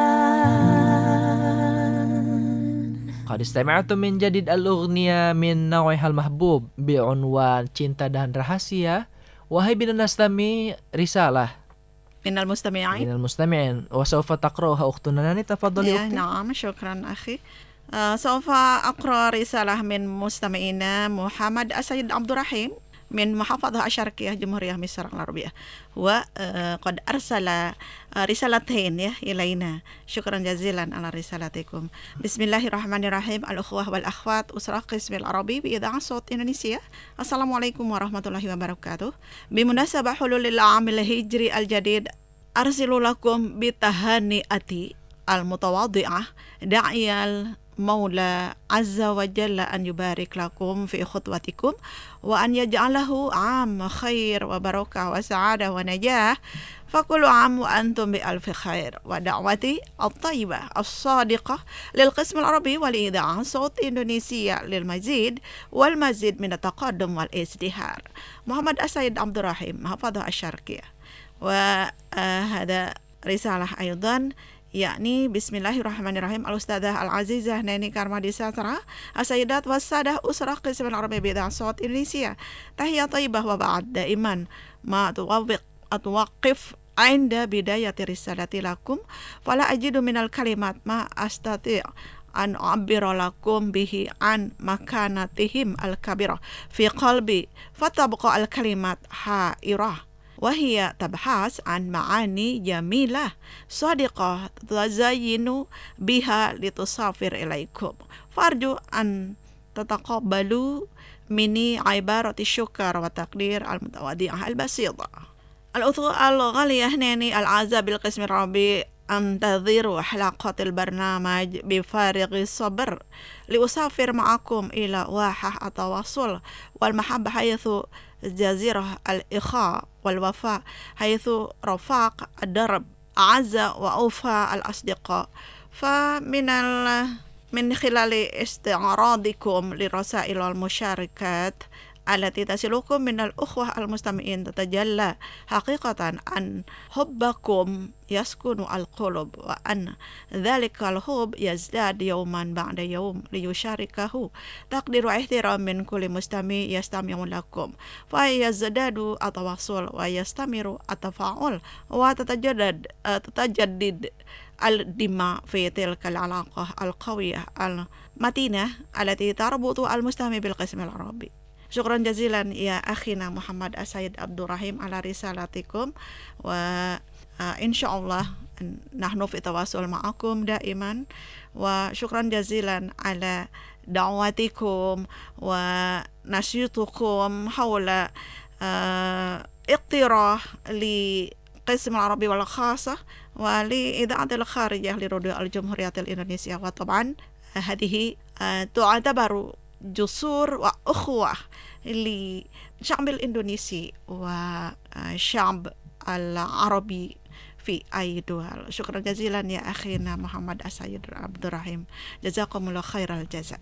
قد استمعتم من جديد الأغنية من نوعها المحبوب بعنوان Cinta dan Rahasia. وهي بدنا نستمع رسالة من المستمعين. من المستمعين وسوف تقرأها أختنا ناني. تفضلي يا أختي. نعم، شكرا أخي. آه سوف أقرأ رسالة من مستمعينا محمد السيد عبد الرحيم من محافظة الشرقية جمهورية مصر العربية. وقد أرسل رسالتين يا إلينا. شكرا جزيلا على رسالتكم. بسم الله الرحمن الرحيم. الأخوة والأخوات أسرة قسم العربي بإذاعة صوت إندونيسيا. السلام عليكم ورحمة الله وبركاته. بمناسبة حلول العام الهجري الجديد أرسل لكم بتهانئتي المتواضعة داعية المولى عز وجل أن يبارك لكم في خطوتكم وأن يجعله عام خير وبركة وسعادة ونجاح. فكل عام وأنتم بألف خير. ودعوتي الطيبة الصادقة للقسم العربي والإذاعة صوت إندونيسيا للمزيد والمزيد من التقدم والازدهار. محمد السيد عبد الرحيم، محافظة الشرقية. وهذا رسالة أيضا yakni Bismillahirrahmanirrahim. Al-Ustadzah Al-Azizah Neni Karmadi Satra As-Sayyidat Wassadah Usrah Qism Al-Arabi Bid'ah Sawt Indonesia. Tahiyat tayyibah wa ba'd. Daiman ma tuwafiq atwaqif inda bidayati risalati lakum fala ajidu minal kalimat ma astati' an u'abbira lakum bihi an makanatihim al-kabirah fi qalbi fatabqa al-kalimat ha'irah وهي تبحث عن معاني جميلة صادقة تزين بها لتسافر إليكم. فأرجو أن تتقبلوا مني عبارة الشكر والتقدير المتواضعة البسيطة. الأخوة الغالية هناني الأعزاء بالقسم العربي أنتظر حلقات البرنامج بفارغ الصبر لأسافر معكم إلى واحة التواصل والمحبة حيث جزيرة الإخاء والوفاء، حيث رفاق الدرب أعز وأوفى الأصدقاء. فمن ال... من خلال استعراضكم للرسائل والمشاركات التي تصلكم من الأخوة المستمعين تتجلى حقيقة أن حبكم يسكن القلوب وأن ذلك الحب يزداد يوما بعد يوم ليشاركه تقدير واحترام من كل مستمع يستمع لكم، فيزداد التواصل ويستمر التفاعل وتتجدد تتجدد الدماء في تلك العلاقة القوية المتينة التي تربط المستمع بالقسم العربي. شكرا جزيلا يا أخينا محمد السيد عبد الرحيم على رسالتكم، وإن شاء الله نحن في تواصل معكم دائما. وشكرا جزيلا على دعواتكم ونشيطكم حول آه، اقتراح لقسم العربي والخاصة ولإذاعة الخارجية لراديو الجمهورية الإندونيسية. وطبعا هذه آه، تعتبر جسور وأخوة للشعب الإندونيسي والشعب العربي في أي دول. شكرا جزيلا يا أخينا محمد السيد عبد الرحيم، جزاكم الله خير الجزاء.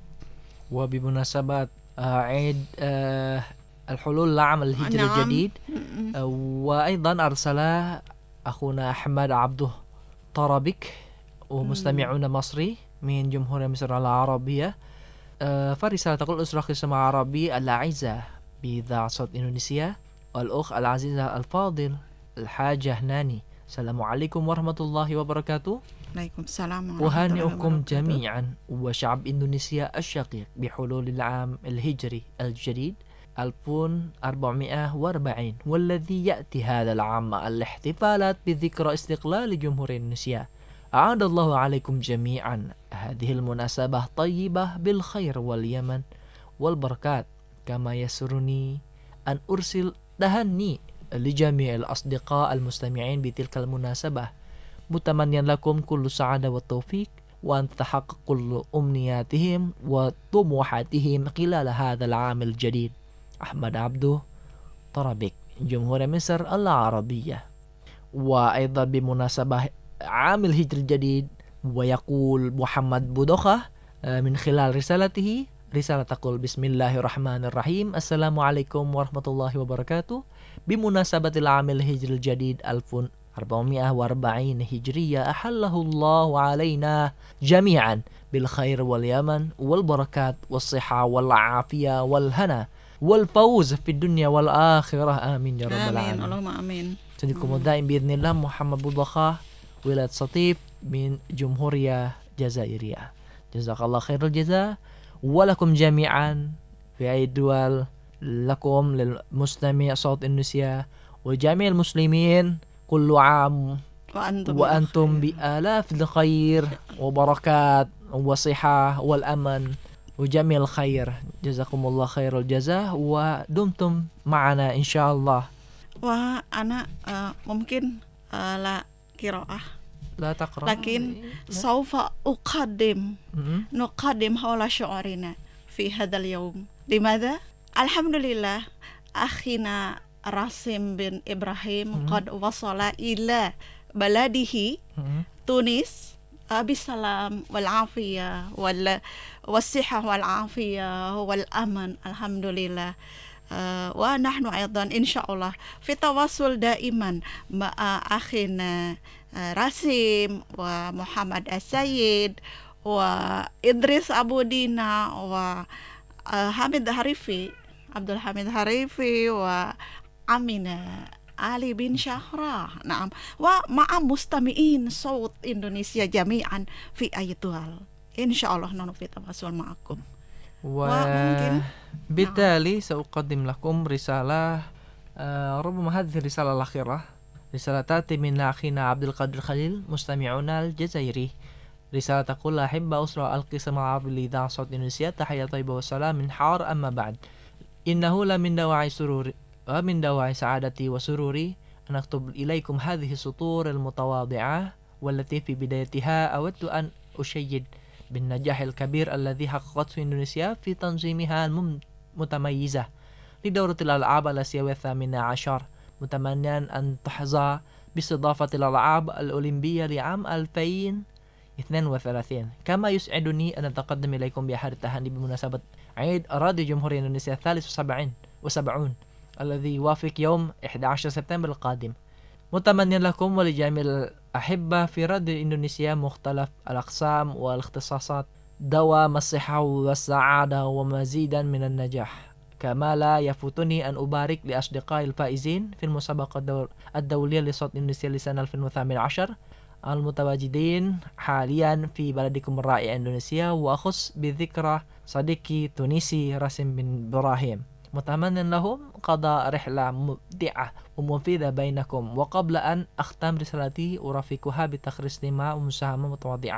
وبمناسبة آه، عيد آه، الحلول العام الهجري نعم. الجديد، آه، وأيضا أرسل أخونا أحمد عبده طرابك ومستمعون مصري من جمهورية مصر العربية آه، فرسالة تقول: أسرة قسم عربي الأعزة بإذاعة صوت إندونيسيا والأخ العزيزة الفاضل الحاجة هناني، السلام عليكم ورحمة الله وبركاته. عليكم السلام ورحمة الله أهنئكم وبركاته. جميعا وشعب إندونيسيا الشقيق بحلول العام الهجري الجديد ألف وأربعمائة وأربعين، والذي يأتي هذا العام مع الاحتفالات بذكرى استقلال جمهورية إندونيسيا. أعاد الله عليكم جميعا هذه المناسبة طيبة بالخير واليمن والبركات، كما يسرني أن أرسل تهني لجميع الأصدقاء المستمعين بتلك المناسبة، متمنيا لكم كل سعادة والتوفيق وأن تتحقق كل أمنياتهم وطموحاتهم خلال هذا العام الجديد. أحمد عبده طرابك، جمهورية مصر العربية. وأيضا بمناسبة عام الهجري الجديد، ويقول محمد بودوخة من خلال رسالته، رسالة تقول: بسم الله الرحمن الرحيم، السلام عليكم ورحمة الله وبركاته. بمناسبة العام الهجري الجديد ألف وأربعمائة وأربعين هجرية، أحله الله علينا جميعا بالخير واليمن والبركات والصحة والعافية والهنا والفوز في الدنيا والآخرة، آمين يا رب آمين العالمين. اللهم آمين. صديقكم الدائم بإذن الله محمد بودوخة، ولاية سطيف من جمهورية جزائرية. جزاك الله خير الجزاء، ولكم جميعا في أي دول، لكم للمستمع صوت إندونيسيا وجميع المسلمين، كل عام وأنتم, وأنتم بآلاف الخير وبركات وصحة والأمن وجميع الخير. جزاكم الله خير الجزاء ودمتم معنا إن شاء الله. وأنا آه ممكن آه لا قراءة لا تقرأ، لكن سوف أقدم م- نقدم حول شعورنا في هذا اليوم. لماذا؟ الحمد لله أخينا راسم بن إبراهيم قد وصل إلى بلده م- تونس بالسلام والعافية وال... والصحة والعافية والأمن، الحمد لله. آه ونحن أيضا إن شاء الله في تواصل دائما مع أخينا آه راسم ومحمد السيد وإدريس أبو دينا وحميد هريفي عبد الحميد هريفي وأمينة علي بن شهرة، نعم، ومع مستمعين صوت إندونيسيا جميعا في أي دول. إن شاء الله نحن في تواصل معكم. وممكن وبالتالي سأقدم لكم رسالة، آه، ربما هذه الرسالة الأخيرة، رسالة تأتي من أخينا عبد القادر خليل مستمعنا الجزائري. رسالة تقول: أحب أسرة القسم العربي لإذاعة صوت إندونيسيا، تحية طيبة والسلام من حار. أما بعد، إنه لمن دواعي سروري ومن دواعي سعادتي وسروري أن أكتب إليكم هذه السطور المتواضعة، والتي في بدايتها أود أن أشيد بالنجاح الكبير الذي حققته إندونيسيا في تنظيمها المتميزة لدورة الألعاب الآسيوية الثامنة عشر، متمنيا أن تحظى باستضافة الألعاب الأولمبية لعام ألفين واثنين وثلاثين. كما يسعدني أن أتقدم إليكم بأحد التهاني بمناسبة عيد راديو جمهورية إندونيسيا الثالث وسبعين وسبعون الذي يوافق يوم أحد عشر سبتمبر القادم، متمنيا لكم ولجميع الأحبة في راديو إندونيسيا مختلف الأقسام والاختصاصات دوام الصحة والسعادة ومزيدا من النجاح. كما لا يفوتني أن أبارك لأصدقائي الفائزين في المسابقة الدول الدولية لصوت إندونيسيا لسنة ألفين وثمانية عشر المتواجدين حاليا في بلدكم الرائع إندونيسيا، وأخص بذكرى صديقي تونسي راسم بن إبراهيم، متمنى لهم قضاء رحلة ممتعة ومفيدة بينكم. وقبل أن أختم رسالتي أرافقها بتقرير استماع ومساهمة متواضعة،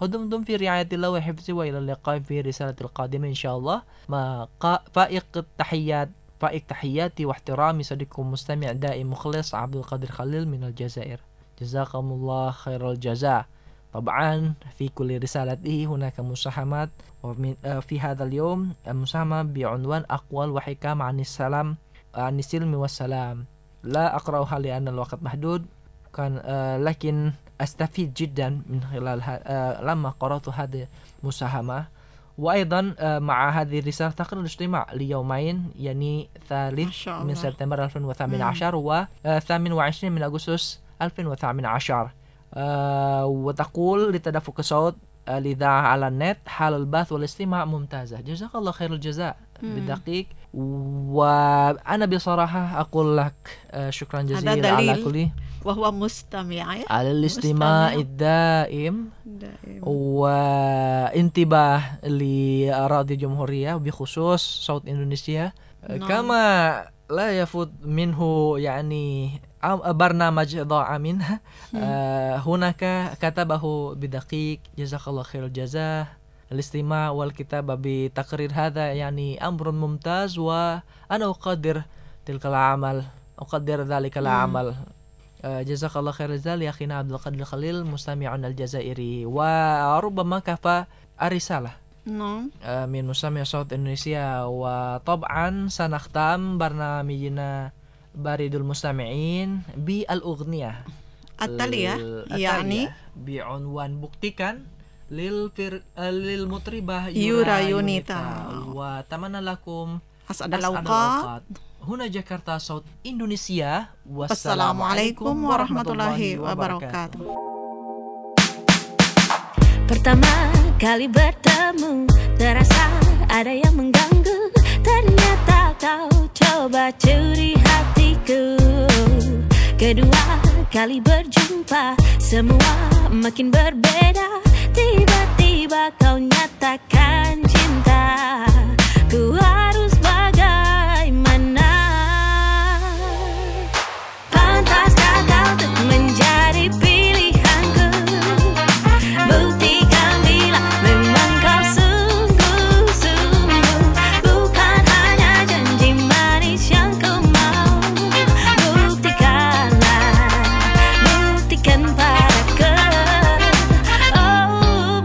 ودمتم في رعاية الله وحفظه، وإلى اللقاء في رسالة القادمة إن شاء الله. مع فائق التحيات فائق تحياتي واحترامي صديقكم مستمع دائم مخلص عبد القادر خليل من الجزائر. جزاكم الله خير الجزاء. طبعا في كل رسالة هناك مساهمات، وفي هذا اليوم مساهمة بعنوان أقوال وحكم عن السلام عن السلم والسلام. لا أقرأها لأن الوقت محدود، كان آه لكن أستفيد جدا من خلال آه لما قرأت هذه المساهمة. وأيضا آه مع هذه الرسالة تقرير الاجتماع ليومين، يعني ثالث من سبتمبر ألفين وثمانية عشر وثامن وعشرين من أغسطس ألفين وثمانية عشر. آه وتقول لتدفق الصوت الإذاعة على النت حال البث والاستماع ممتازة. جزاك الله خير الجزاء بدقيق. وأنا بصراحة أقول لك آه شكرا جزيلا على كل وهو مستمع على الاستماع الدائم دائم. وانتباه لراديو الجمهورية بخصوص صوت إندونيسيا. نعم. كما لا يفوت منه يعني برنامج ضاع منه. آه هناك كتبه بدقيق. جزاك الله خير الجزاء. الاستماع والكتابة بتقرير هذا يعني أمر ممتاز، وأنا أقدر تلك العمل أقدر ذلك العمل. آه جزاك الله خير الجزاء يا أخينا عبد القادر خليل مستمعنا الجزائري. وربما كفى الرسالة نعم آه من مستمع صوت إندونيسيا. وطبعا سنختم برنامجنا بريد المستمعين بالأغنية التالية، التالية يعني بعنوان بuktikan للفر... للمطربة يورا يورا يونيتا. يونيتا. وأتمنى لكم أسعد أسعد الأوقات. الأوقات. هنا جاكرتا صوت إندونيسيا. والسلام عليكم warahmatullahi wabarakatuh. Pertama kali bertemu terasa ada yang mengganggu. Ternyata kau coba curi hatiku. Kedua kali berjumpa semua makin berbeda. Tiba-tiba kau nyatakan cinta. Ku harus bagaimana? Pantaskah kau untuk menjadi pilihanku? Buktikan bila memang kau sungguh-sungguh, bukan hanya janji manis yang ku mau. Buktikanlah, buktikan padaku. Oh,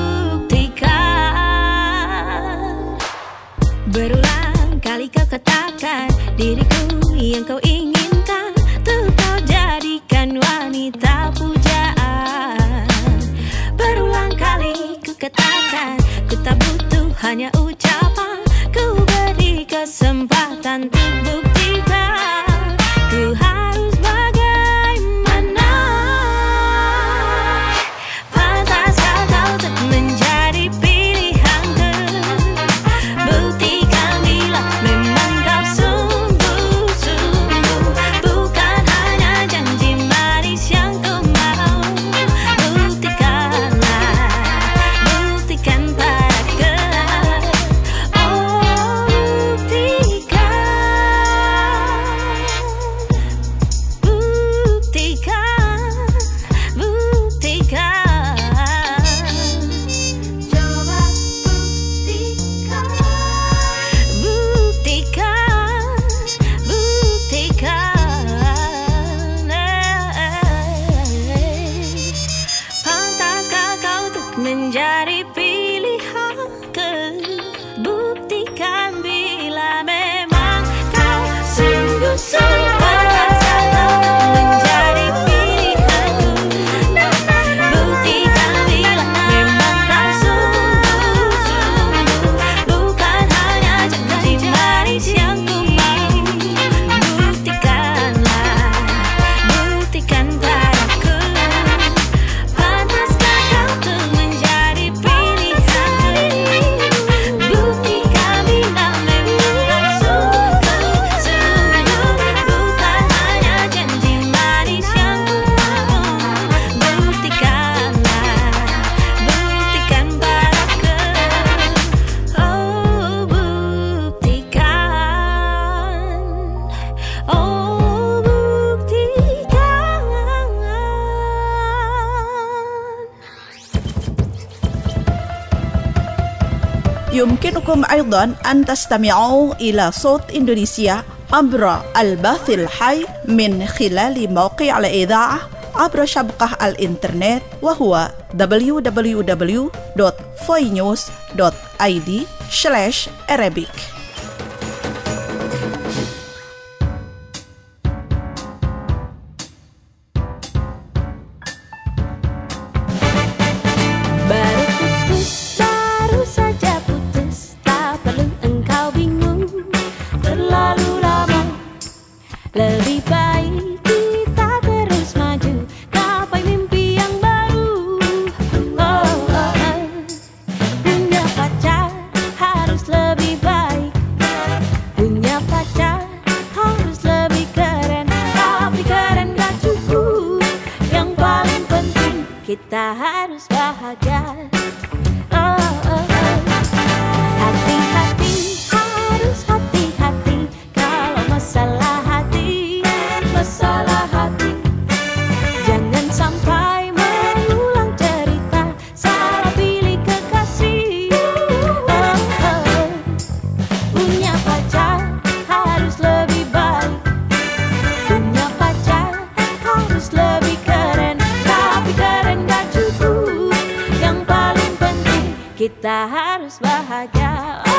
buktikan. Berulang kali kau katakan diriku yang kau inginkan, tuh kau jadikan wanita pujaan. Berulang kali ku katakan ku tak butuh hanya ucapan, ku beri kesempatan untuk buktikan. Ku harus bagaimana? Pantaskah kau untuk menjadi pilihanku? Buktikan bila memang kau sungguh-sungguh, bukan hanya janji manis yang ku mau. Buktikanlah, buktikan padaku. Oh, buktikan. يمكنكم أيضا أن تستمعوا إلى صوت إندونيسيا عبر البث الحي من خلال موقع الإذاعة عبر شبكة الإنترنت وهو دبليو دبليو دبليو دوت voinews دوت آي دي سلاش Arabic. Baru putus, baru saja putus, tak perlu engkau bingung terlalu lama. Lebih baik kita terus maju, gapai mimpi yang baru. Oh, oh, oh. Punya pacar harus lebih baik, punya pacar harus lebih keren. Tapi keren gak cukup, yang paling penting kita harus bahagia. Oh, oh, oh. Hati-hati, harus hati-hati kalau masalah hati, masalah hati. Jangan sampai mengulang cerita, salah pilih kekasih. Oh, oh. Punya pacar harus lebih baik, punya pacar harus lebih keren. Tapi keren gak cukup, yang paling penting kita harus bahagia. Oh.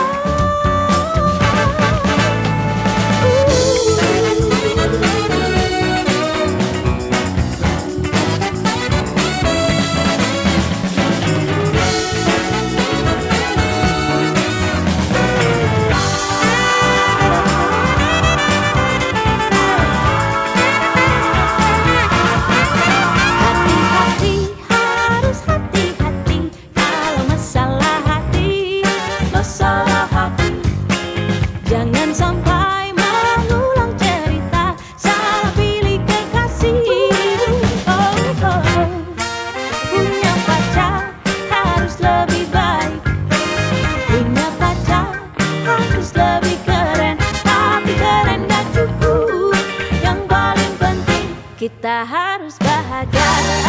Hati-hati, harus hati-hati kalau masalah hati, masalah hati. Jangan sampai mengulang cerita, salah pilih kekasih. Oh, oh. Punya pacar harus lebih baik, punya pacar harus lebih keren. Tapi keren gak cukup, yang paling penting kita harus bahagia.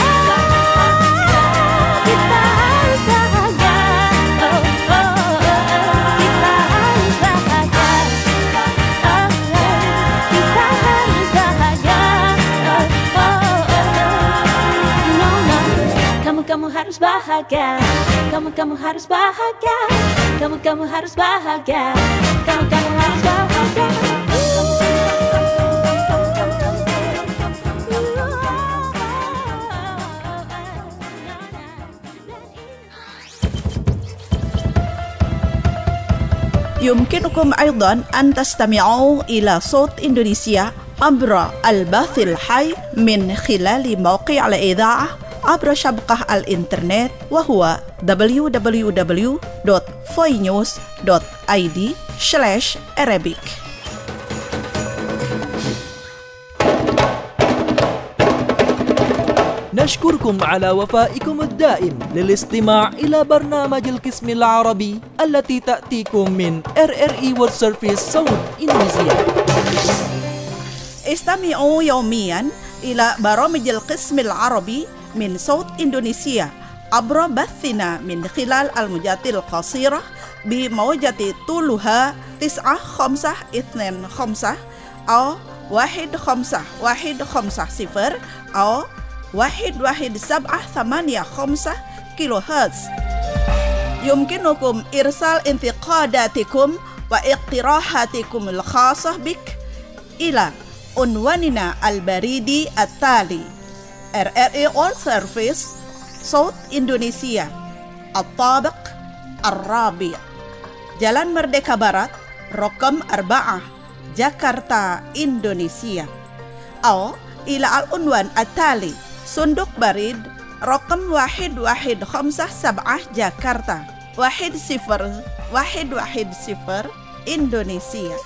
Kita harus bahagia. Oh, oh, oh. Kita harus bahagia. Oh, oh. Kita harus bahagia. Oh, oh, oh. No, no. Kamu, kamu harus bahagia. Kamu, kamu harus bahagia. Kamu, kamu harus bahagia. Kamu, kamu harus bahagia. يمكنكم أيضا أن تستمعوا إلى صوت إندونيسيا عبر البث الحي من خلال موقع الإذاعة عبر شبكة الإنترنت وهو دبليو دبليو دبليو دوت voinews دوت آي دي سلاش Arabic. نشكركم على وفائكم الدائم للاستماع إلى برنامج القسم العربي التي تأتيكم من آر آر إي World Service صوت إندونيسيا. استمعوا يوميا إلى برامج القسم العربي من صوت إندونيسيا عبر بثنا من خلال الموجات القصيرة بموجة طولها تسعة خمسة اثنين خمسة أو واحد خمسة واحد خمسة صفر أو واحد واحد سبعة ثمانية خمسة كيلو هرتز. يمكنكم إرسال انتقاداتكم واقتراحاتكم الخاصة بك إلى عنواننا البريدي التالي آر آر إي World Service صوت إندونيسيا الطابق الرابع Jalan Merdeka Barat رقم أربعة جاكرتا إندونيسيا أو إلى العنوان التالي صندوق بريد رقم واحد واحد خمسة سبعة جاكرتا واحد صفر واحد واحد صفر إندونيسيا.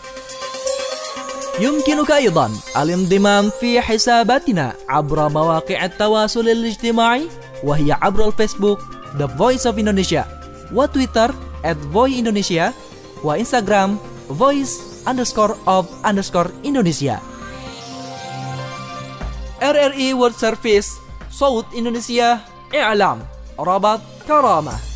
يمكنك أيضا الانضمام في حساباتنا عبر مواقع التواصل الاجتماعي وهي عبر الفيسبوك The Voice of Indonesia وتويتر at voice indonesia وإنستغرام voice underscore of underscore Indonesia. آر آر إي World Service صوت إندونيسيا إعلام ربط كرامة.